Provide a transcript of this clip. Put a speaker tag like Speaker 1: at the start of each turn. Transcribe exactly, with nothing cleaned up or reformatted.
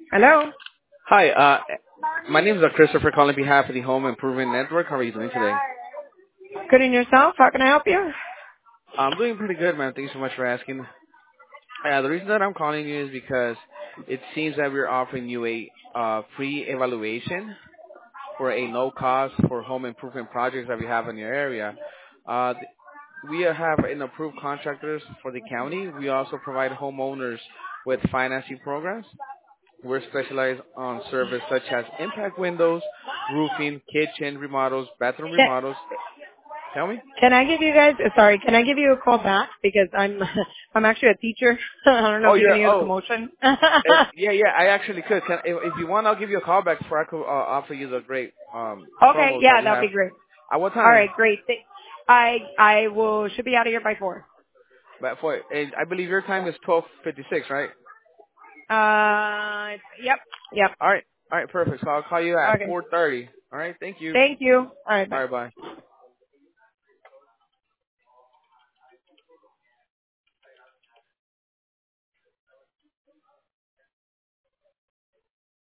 Speaker 1: Hello.
Speaker 2: Hi, uh, my name is uh, Christopher calling on behalf of the Home Improvement Network. How are you doing today?
Speaker 1: Good in yourself? How can I help you?
Speaker 2: I'm doing pretty good, man. Thanks so much for asking. Uh, the reason that I'm calling you is because it seems that we're offering you a uh, free evaluation for a no cost for home improvement projects that we have in your area. Uh, th- we have an approved contractors for the county. We also provide homeowners with financing programs. We're specialized on service such as impact windows, roofing, kitchen remodels, bathroom
Speaker 1: Can,
Speaker 2: remodels. Tell me.
Speaker 1: can I give you guys? uh, Sorry, can I give you a call back because I'm I'm actually a teacher. I don't know
Speaker 2: Oh,
Speaker 1: if you can
Speaker 2: you're.
Speaker 1: hear the
Speaker 2: Oh,
Speaker 1: commotion.
Speaker 2: uh, yeah, yeah. I actually could. Can, if, if you want, I'll give you a call back before I could uh, offer you the great um,
Speaker 1: Okay,
Speaker 2: promos that
Speaker 1: yeah,
Speaker 2: we
Speaker 1: that'd
Speaker 2: have.
Speaker 1: be great.
Speaker 2: At what
Speaker 1: All
Speaker 2: time?
Speaker 1: right, great. Th- I I will should be out of here by four.
Speaker 2: But for eh, I believe your time is twelve fifty six, right?
Speaker 1: Uh, yep, yep.
Speaker 2: All right. All right. Perfect. So I'll call you at
Speaker 1: Okay.
Speaker 2: four thirty. All right. Thank you.
Speaker 1: Thank you. All right,
Speaker 2: All
Speaker 1: bye.
Speaker 2: right. Bye.